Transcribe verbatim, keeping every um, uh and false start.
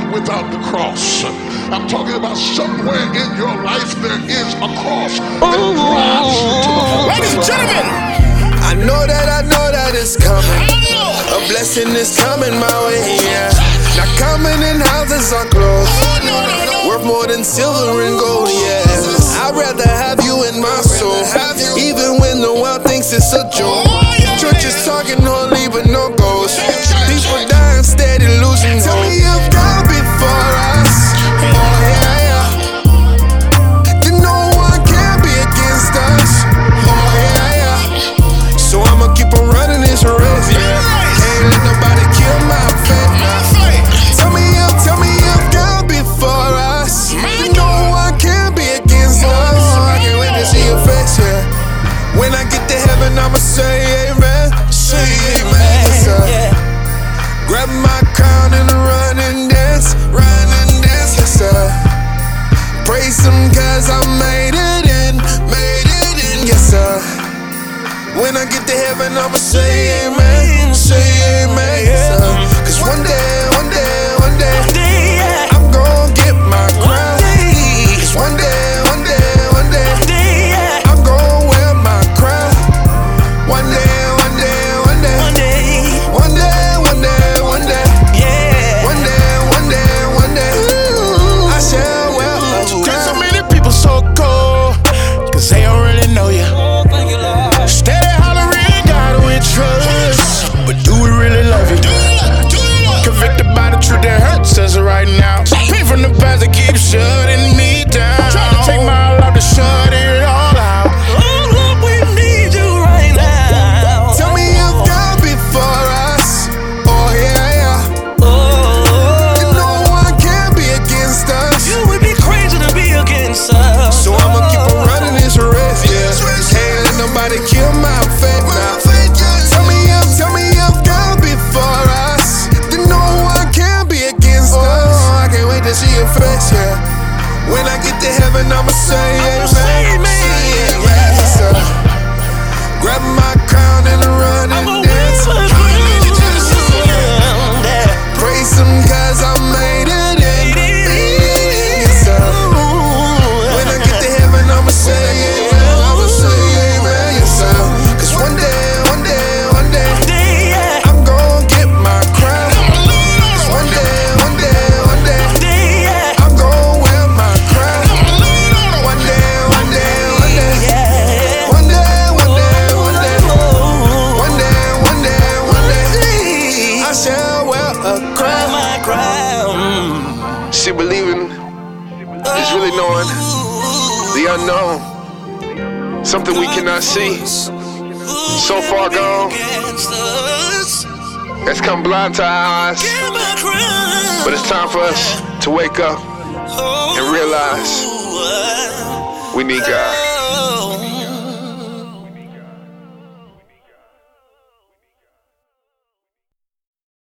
without the cross. I'm talking about somewhere in your life there is a cross that drives you to the altar. Ladies and gentlemen, I know that, I know that it's coming. A blessing is coming my way, yeah. Not coming in houses or clothes, worth more than silver and gold, yeah. I'd rather have you in my soul, even when the world thinks it's a joke. Church is talking holy but no ghosts. People dying steady losing hope. Tell me if God be for us, oh yeah, yeah. Then no one can be against us, oh yeah, yeah. So I'ma keep on running this race, yeah. Can't let nobody kill my faith, nah. Tell me if, tell me if God be for us, then no one can be against us. I can't wait to see your face, yeah. When I get to heaven, I'ma say amen, say amen, yes, sir. Grab my crown and run and dance, run and dance, yes, sir. Praise Him cause I made it in, made it in, yes, sir. When I get to heaven, I'ma say amen, say amen, yes, sir. Cause one day, one day, one day, I'm gon' get my crown. Cause one day, one day, one day, I'm gon' wear my crown. One day, one day, one day, one day, one day, one day, one day, one day, one day, I shall wear a crown. there's so many people so cold, cause they don't really know you. Steady hollering God we trust, but do we really love you? Convicted by the truth that hurts us right now. Pain from the past that keeps shutting me down. Trying to take my life to shut it all out. Oh Lord, we need you right now. Tell me if God be for us, oh yeah, yeah. Then no one can be against us. You would be crazy to be against us. So I'ma keep on running this race, yeah. Can't let nobody kill my faith now. Tell me if, tell me if God be for us, then no one can be against us. I can't wait to see your face, yeah. When I get to heaven, I'ma say amen, say amen, yes, sir. Grab my crown and run and dance. Praise Him cause I made it in, yes, sir. When I get to heaven, I'ma say amen, I'ma say amen, yes, sir. Cause one day, one day, one day, I'm gon' get my crown. Cause one day, one day, one day, I'm gon' wear my crown. One day, one day, one day, one day, one day, one day, one day, one day, one day, I shall wear a crown. My crown. See, believing is really knowing the unknown, something we cannot see, so far gone, it's come blind to our eyes. But it's time for us to wake up and realize we need God.